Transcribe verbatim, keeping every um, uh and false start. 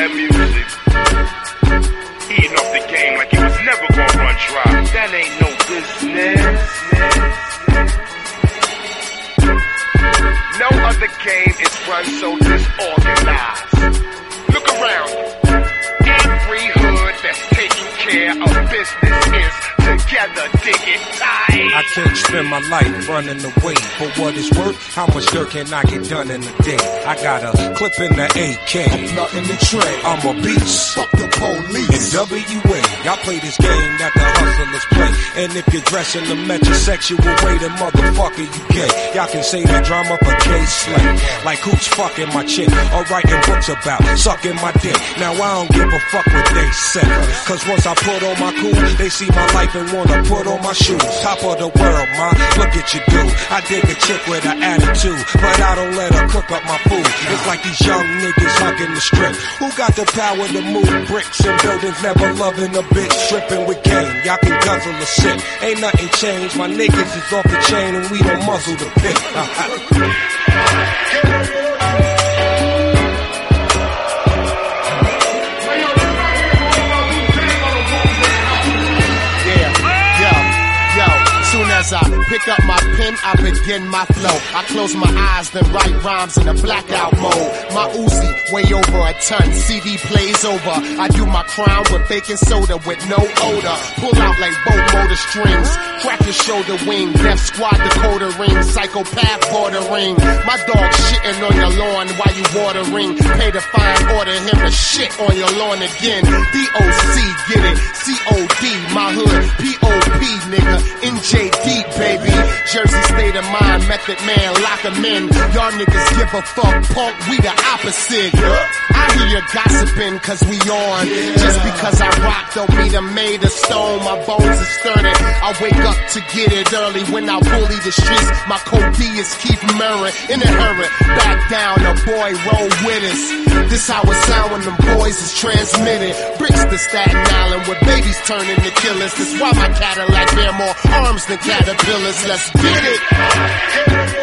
bad music. Eating off the game like it was never gonna run dry. That ain't no business. No other game is run so disorganized. Look around. Every hood that's taking care of business is together, dig it tight. I can't spend my life running away. For what it's worth, how much dirt can I get done in a day? I got a clip in the A K. I'm nothing to trade. I'm a beast. Fuck the police. In W A, y'all play this game that the hustlers play. And if you're dressing the metrosexual way, then motherfucker you gay. Y'all can say that drama for K-Slay. Like who's fucking my chick or writing books about sucking my dick. Now I don't give a fuck what they say. Cause once I put on my cool, they see my life and wanna put on my shoes. Top of the world, ma, look at you do. I dig a chick with an attitude, but I don't let her cook up my food. It's like these young niggas hugging the strip. Who got the power to move bricks and buildings? Never loving a bitch, stripping with game. Y'all can guzzle a sip. Ain't nothing changed. My niggas is off the chain and we don't muzzle the pit. As I pick up my pen, I begin my flow. I close my eyes, then write rhymes in a blackout mode. My Uzi, way over a ton, C D plays over. I do my crown with baking soda with no odor. Pull out like boat motor strings, crack your shoulder wing. Death squad Dakota ring, psychopath bordering. My dog shitting on your lawn while you watering. Pay the fine, order him to shit on your lawn again. D O C, get it, C O D, my hood, P O P, nigga, N J D. Baby, Jersey state of mind, method man, lock 'em in. Y'all niggas give a fuck, punk, we the opposite. I hear you gossiping cause we on. Just because I rock don't mean I'm made of stone. My bones are sturdy. I wake up to get it early when I bully the streets. My code D is Keith Murray. In a hurry, back down, a boy roll with us. This how it sound when them boys is transmitted. Bricks to Staten Island where babies turn into killers. That's why my Cadillac bear more arms than caterpillars. Let's get it.